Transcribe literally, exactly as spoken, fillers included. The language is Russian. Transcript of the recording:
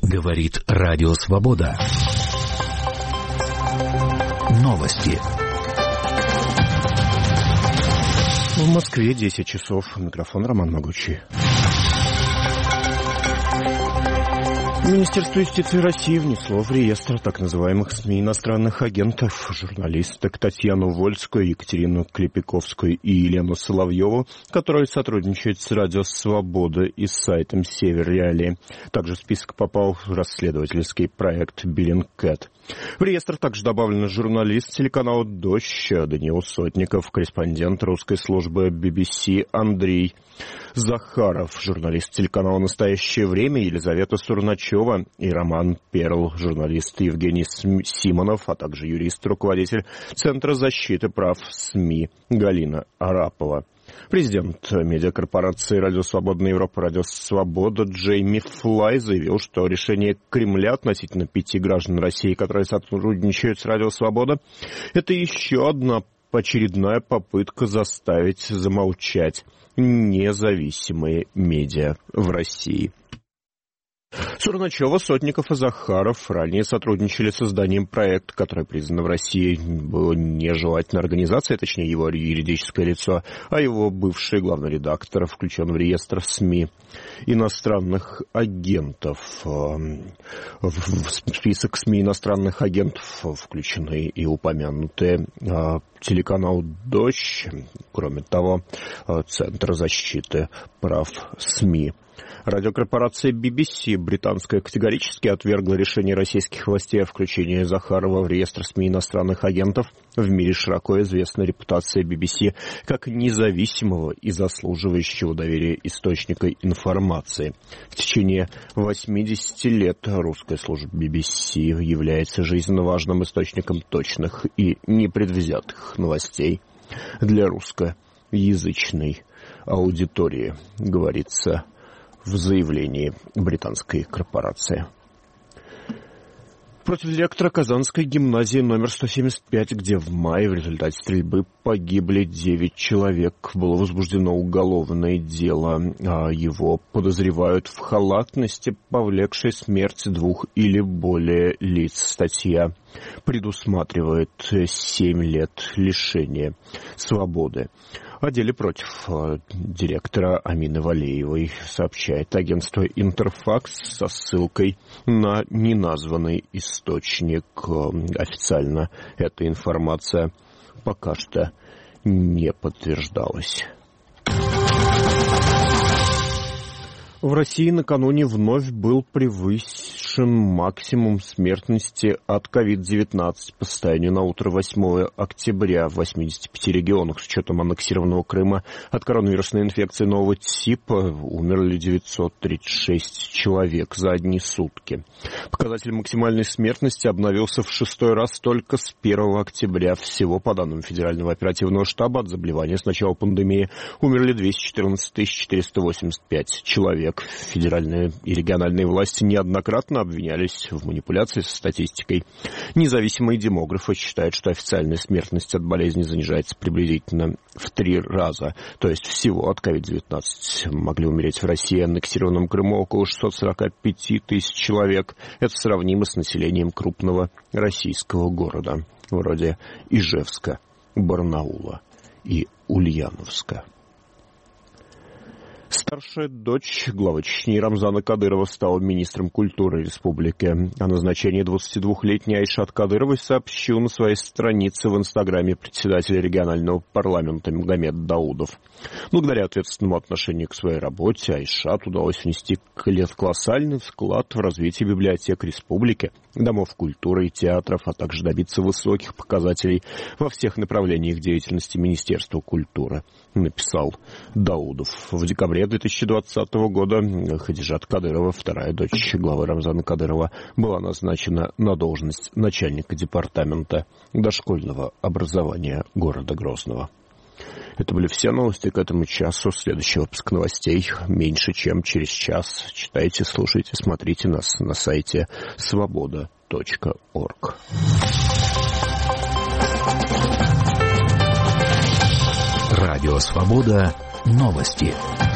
Говорит Радио Свобода. Новости. В Москве десять часов. Микрофон Роман Могучий. Министерство юстиции России внесло в реестр так называемых СМИ иностранных агентов журналисток Татьяну Вольскую, Екатерину Клепиковскую и Елену Соловьеву, которые сотрудничают с Радио Свобода и с сайтом Север Реалии. Также в список попал расследовательский проект Bellingcat. В реестр также добавлены журналист телеканала «Дождь» Даниил Сотников, корреспондент русской службы би би си Андрей Захаров, журналист телеканала «Настоящее время» Елизавета Сурначева и Роман Перл, журналист Евгений Симонов, а также юрист, руководитель Центра защиты прав СМИ Галина Арапова. Президент медиакорпорации «Радио Свободная Европа», «Радио Свобода» Джейми Флай заявил, что решение Кремля относительно пяти граждан России, которые сотрудничают с «Радио Свобода», это еще одна очередная попытка заставить замолчать независимые медиа в России. Сурначева, Сотников и Захаров ранее сотрудничали с созданием проекта, который признан в России было нежелательной организацией, точнее его юридическое лицо, а его бывший главный редактор включен в реестр СМИ иностранных агентов. В список СМИ иностранных агентов включены и упомянутые телеканал «Дождь», кроме того, Центр защиты прав СМИ. Радиокорпорация би би си британская категорически отвергла решение российских властей о включении Захарова в реестр СМИ иностранных агентов. В мире широко известна репутация би би си как независимого и заслуживающего доверия источника информации. В течение восьмидесяти лет русская служба би би си является жизненно важным источником точных и непредвзятых новостей для русскоязычной аудитории, говорится в заявлении британской корпорации. Против директора Казанской гимназии номер сто семьдесят пять, где в мае в результате стрельбы погибли девять человек, было возбуждено уголовное дело. Его подозревают в халатности, повлекшей смерть двух или более лиц. Статья предусматривает семь лет лишения свободы. О деле против директора Амины Валеевой сообщает агентство «Интерфакс» со ссылкой на неназванный источник. Официально эта информация пока что не подтверждалась. В России накануне вновь был превышен максимум смертности от ковид девятнадцать по состоянию на утро восьмого октября в восьмидесяти пяти регионах. С учетом аннексированного Крыма от коронавирусной инфекции нового типа умерли девятьсот тридцать шесть человек за одни сутки. Показатель максимальной смертности обновился в шестой раз только с первого октября. Всего, по данным Федерального оперативного штаба, от заболевания с начала пандемии умерли двести четырнадцать тысяч четыреста восемьдесят пять человек. Федеральные и региональные власти неоднократно обвинялись в манипуляции со статистикой. Независимые демографы считают, что официальная смертность от болезни занижается приблизительно в три раза. То есть всего от ковид девятнадцать могли умереть в России, аннексированном Крыму около шестьсот сорок пять тысяч человек. Это сравнимо с населением крупного российского города, вроде Ижевска, Барнаула и Ульяновска. Старшая дочь главы Чечни Рамзана Кадырова стала министром культуры республики. О назначении двадцатидвухлетней Айшат Кадыровой сообщил на своей странице в Инстаграме председатель регионального парламента Магомед Даудов. Благодаря ответственному отношению к своей работе Айшат удалось внести колоссальный вклад в развитие библиотек республики, домов культуры и театров, а также добиться высоких показателей во всех направлениях деятельности Министерства культуры, написал Даудов. В декабре две тысячи двадцатого года Хадижат Кадырова, вторая дочь главы Рамзана Кадырова, была назначена на должность начальника департамента дошкольного образования города Грозного. Это были все новости к этому часу. Следующий выпуск новостей меньше, чем через час. Читайте, слушайте, смотрите нас на сайте свобода точка орг. Радио Свобода. Новости.